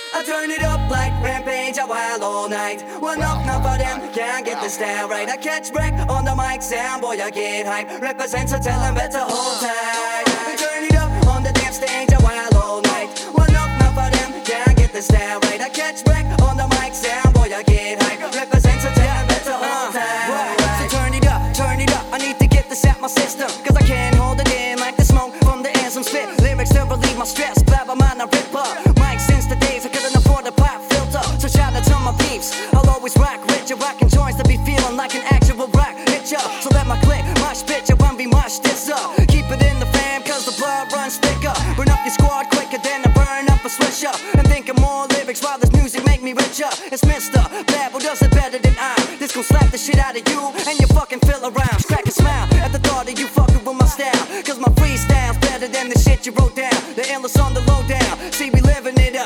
I turn it up like Rampage, a while all night. Well, enough of them can't get the style right. I catch wreck on the mic, sound boy, I get hype. Represents, so tell them better hold tight. I turn it up on the damn stage, a while all night. Well, enough of them can't get the style right. I catch wreck on the mic, sound boy, I get hype. Represents, so tell them better hold tight. So turn it up, I need to get this out my system. Cause I can't hold it in like the smoke from the anthem spit. Lyrics to relieve my stress, blabber mind I rip up. Mic since the days I couldn't afford a pop filter. So shout out to my peeps, I'll always rock with you. Rockin' joints to be feeling like an actual rock hit ya. So let my click, mosh pitch, ya when we mosh this up. Keep it in the fam cause the blood runs thicker. Burn up your squad quicker than I burn up a swisher. And thinking more lyrics while this music make me richer. It's Mr. Bad, who does it better than I? This gon' slap the shit out of you and you fucking feel around. Crack a smile at the thought of you fucking with my style. Cause my freestyle's better than the shit you wrote down. The illest on the lowdown. See, we living it up.